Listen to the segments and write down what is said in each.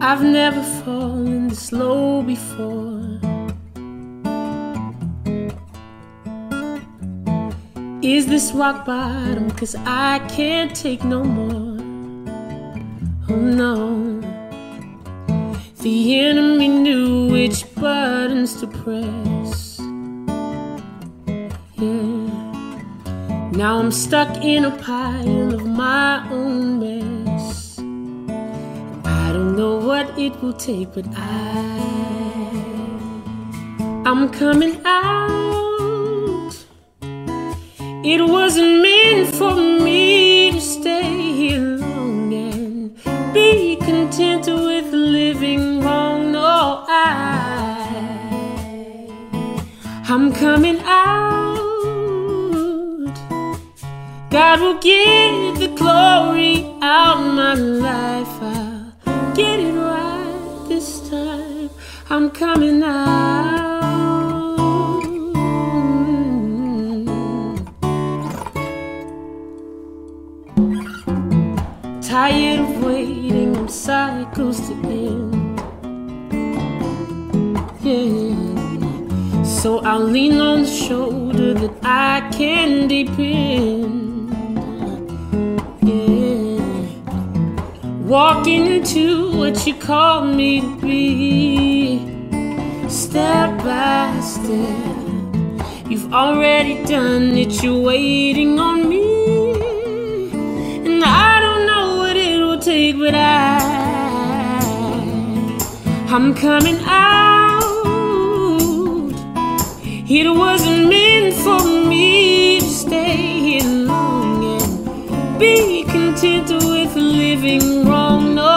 I've never fallen this low before. Is this rock bottom? 'Cause I can't take no more. Oh no. The enemy knew which buttons to press. Yeah. Now I'm stuck in a pile of my own mess. I don't know what it will take, but I'm coming out. It wasn't meant for me to stay here long and be content with living wrong. No, I'm coming out. God will get the glory out of my life. I'll get it right this time. I'm coming out. Tired of waiting on cycles to end. Yeah. So I'll lean on the shoulder that I can depend. Yeah. Walking into what you call me to be, step by step. You've already done it, you're waiting on me. And I don't know what it will take, but I'm coming out. It wasn't meant for me to stay here long and be content with living wrong. No,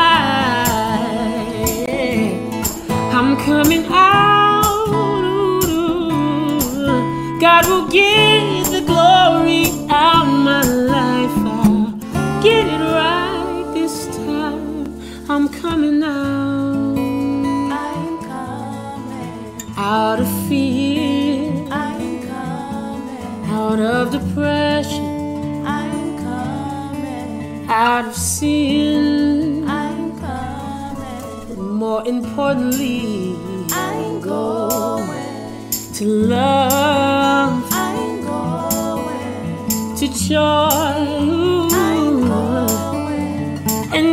I'm coming out. God will get the glory out of my life. I'll get it right this time. I'm coming out. I'm coming out of fear. I'm coming Out of depression. I'm coming Out of sin. I'm coming More importantly, I'm going to love, I'm going to joy, I'm going and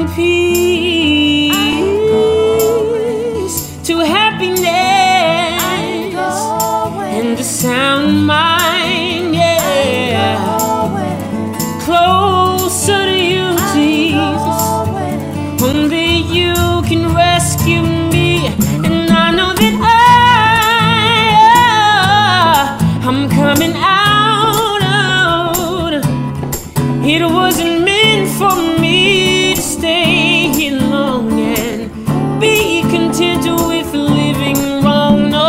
peace, to happiness, I'm going and a sound mind. Yeah, going closer to you, Jesus. Only you can rescue me, and I know that I'm coming out. It wasn't meant for me to stay here long and be content with living wrong. No,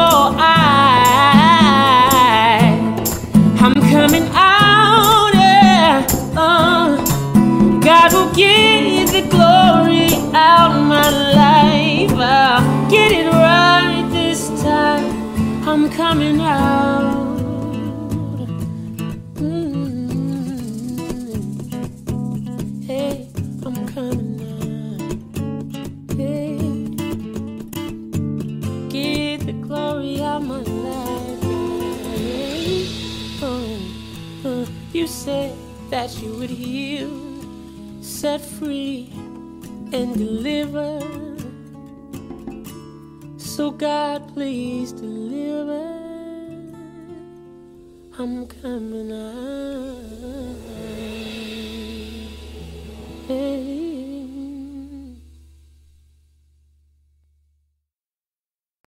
I'm coming out. God will get the glory out of my life. I'll get it right this time. I'm coming out. Hey, I'm coming out. Hey, get the glory out of my life. You said that you would heal, set free, and deliver. So God, please deliver. I'm coming out.